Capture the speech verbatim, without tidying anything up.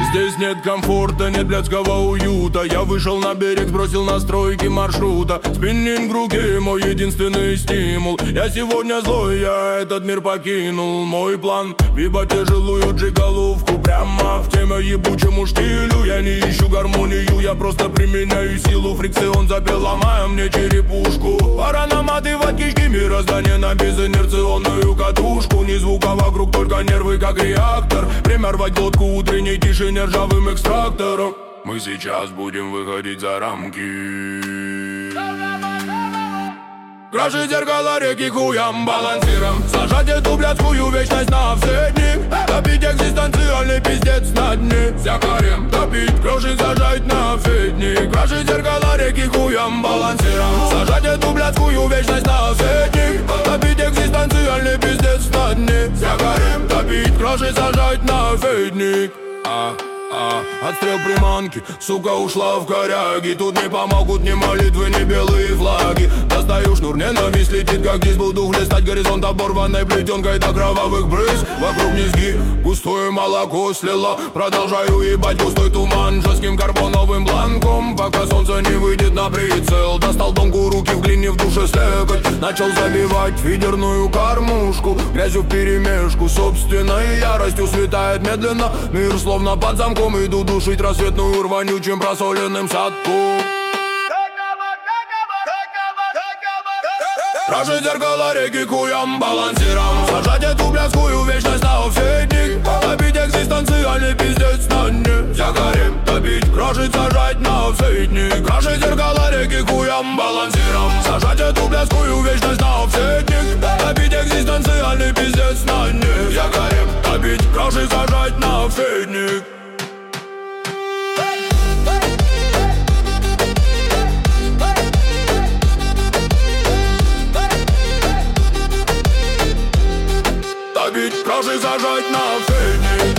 Здесь нет комфорта, нет блядского уюта. Я вышел на берег, сбросил настройки маршрута. Спиннинг в руке, мой единственный стимул. Я сегодня злой, я этот мир покинул. Мой план, либо тяжелую джиголовку прямо в теме ебучему штилю. Я не ищу гармонию, я просто применяю силу. Фрикцион запел, ломая мне черепушку. Пора наматывать кишки, мироздание на безинерционную катушку. Ни звука вокруг, только нервы как реактор. Время рвать глотку утренней тишине ржавым экстрактором. Мы сейчас будем выходить за рамки. Крошить зеркало реки хуям балансиром. Сажать эту блядскую вечность на всадник. Топить экзистенциальный пиздец на дне. Сякарем топить, крошить, сажать на фитник. Крошить зеркало реки хуям балансиром. Сажать эту блядскую вечность на всадник. Топить экзистенциальный пиздец на дне. Сякарем топить, крошить, сажать на фитник. А А, отстрел приманки, сука ушла в коряги. Тут не помогут ни молитвы, ни белые флаги. Достаю шнур, ненависть летит, как диск. Буду хлестать горизонт оборванной плетенкой до кровавых брызг. Вокруг низги, густое молоко слило. Продолжаю ебать густой туман жестким карбоновым бланком. Пока солнце не выйдет на прицел. Достал донку, руки в глине, в душе слякоть. Начал забивать фидерную кормушку. Грязью вперемешку, собственной яростью светает медленно. Мир словно под замком. Иду душить рассветную рванючим просоленным садку. Крошить зеркало реки хуям балансиром. Сажать эту блядскую вечность на всадник. Топить экзистенциальный пиздец на дне. Сякарем топить, крошить, сажать на всадник. Крошить зеркало реки хуям балансиром. Сажать эту блядскую вечность на всадник. Топить экзистенциальный пиздец на дне. Сякарем топить, крошить, сажать на всадник. Топить, крошить, сажать на фитник.